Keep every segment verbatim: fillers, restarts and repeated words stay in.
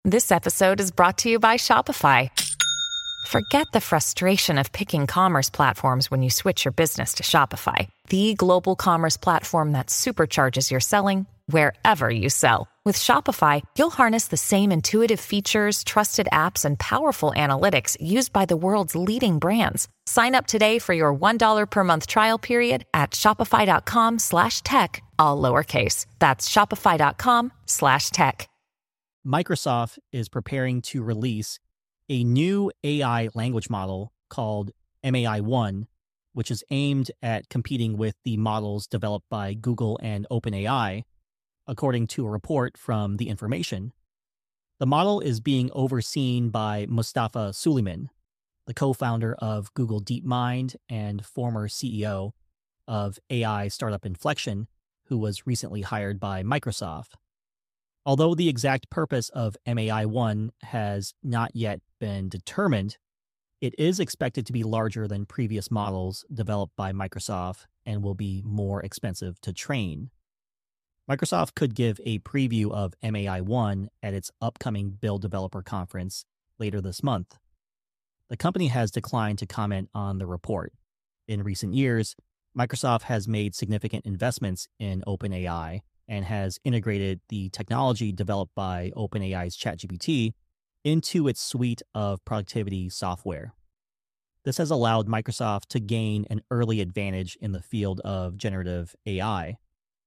This episode is brought to you by Shopify. Forget the frustration of picking commerce platforms when you switch your business to Shopify, the global commerce platform that supercharges your selling wherever you sell. With Shopify, you'll harness the same intuitive features, trusted apps, and powerful analytics used by the world's leading brands. Sign up today for your one dollar per month trial period at shopify.com slash tech, all lowercase. That's shopify.com slash tech. Microsoft is preparing to release a new A I language model called M A I one, which is aimed at competing with the models developed by Google and OpenAI, according to a report from The Information. The model is being overseen by Mustafa Suleyman, the co-founder of Google DeepMind and former C E O of A I startup Inflection, who was recently hired by Microsoft. Although the exact purpose of M A I one has not yet been determined, it is expected to be larger than previous models developed by Microsoft and will be more expensive to train. Microsoft could give a preview of M A I one at its upcoming Build Developer Conference later this month. The company has declined to comment on the report. In recent years, Microsoft has made significant investments in OpenAI and has integrated the technology developed by OpenAI's ChatGPT into its suite of productivity software. This has allowed Microsoft to gain an early advantage in the field of generative A I.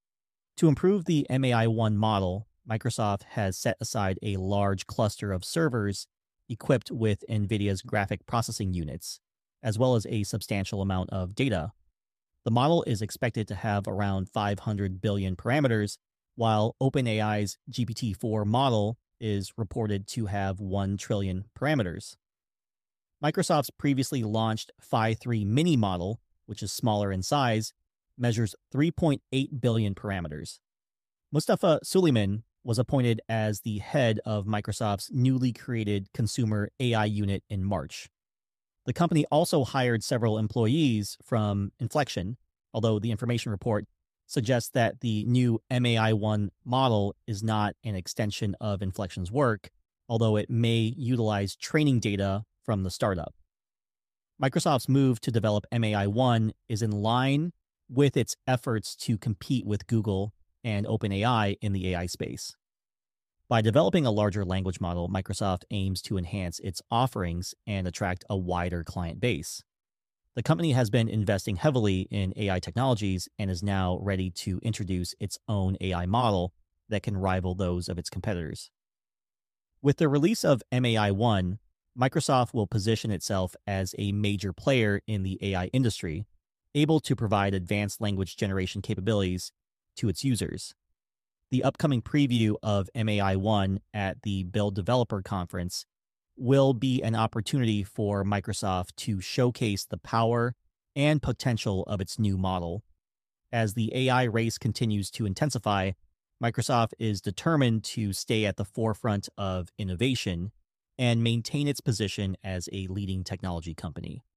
To improve the M A I one model, Microsoft has set aside a large cluster of servers equipped with NVIDIA's graphic processing units, as well as a substantial amount of data. The model is expected to have around five hundred billion parameters, while OpenAI's G P T four model is reported to have one trillion parameters. Microsoft's previously launched Phi three Mini model, which is smaller in size, measures three point eight billion parameters. Mustafa Suleyman was appointed as the head of Microsoft's newly created consumer A I unit in March. The company also hired several employees from Inflection, although the information report suggests that the new M A I one model is not an extension of Inflection's work, although it may utilize training data from the startup. Microsoft's move to develop M A I one is in line with its efforts to compete with Google and OpenAI in the A I space. By developing a larger language model, Microsoft aims to enhance its offerings and attract a wider client base. The company has been investing heavily in A I technologies and is now ready to introduce its own A I model that can rival those of its competitors. With the release of M A I one, Microsoft will position itself as a major player in the A I industry, able to provide advanced language generation capabilities to its users. The upcoming preview of M A I one at the Build Developer Conference will be an opportunity for Microsoft to showcase the power and potential of its new model. As the A I race continues to intensify, Microsoft is determined to stay at the forefront of innovation and maintain its position as a leading technology company.